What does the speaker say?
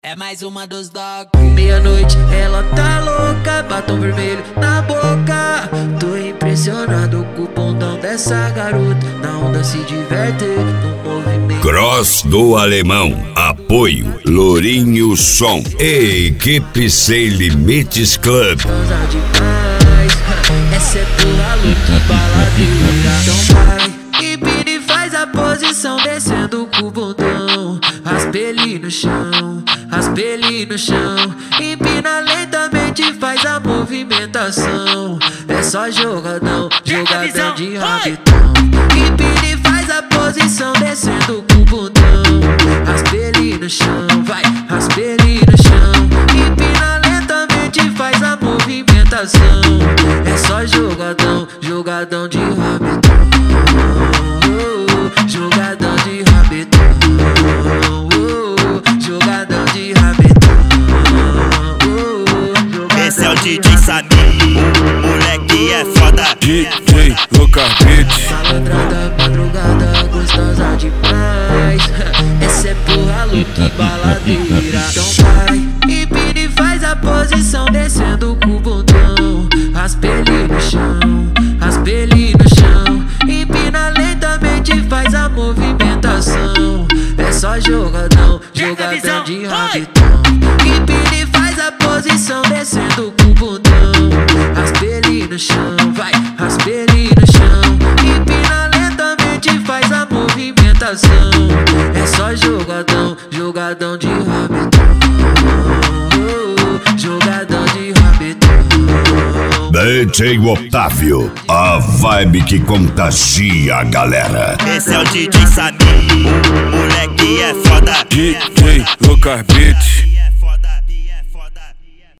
É mais uma dos dogs. Meia-noite, ela tá louca, batom vermelho na boca. Tô impressionado com o pontão dessa garota. Na onda se diverte no movimento. Cross do Alemão, apoio Lourinho Som e equipe Sem Limites Club. Gostosa demais, essa é porra louca, baladeira. Então vai, empina e faz a posição, descendo com o bundão. Raspa ele no chão, raspa ele no chão. Empina lentamente, faz a movimentação. É só jogadão, jogadão de rabetão. Empina e faz a posição, descendo com o bundão. Raspa ele no chão, vai, raspa ele no chão. Empina lentamente, faz a movimentação. É só jogadão, jogadão de rabetão. Jogadão de rabetão. Jogadão de rabetão. Esse é o DJ Samir, moleque é foda. DJ Locarbete. Malandrada, madrugada, gostosa demais. Essa é porra louca e baladeira. Então vai, empina e faz a posição, descendo com o bundão. Raspa ele no chão, raspa ele no chão. Empina lentamente, faz a movimentação. É só jogadão, jogadão de rabetão. Empina e faz a posição, descendo com o bundão. Raspa ele no chão, vai, raspa ele no chão. Empina lentamente, faz a movimentação. É só jogadão, jogadão de rabetão. Jogadão de rabetão. DJ Otávio, a vibe que contagia a galera. Esse é o DJ Samir, moleque é foda. DJ Locarbete.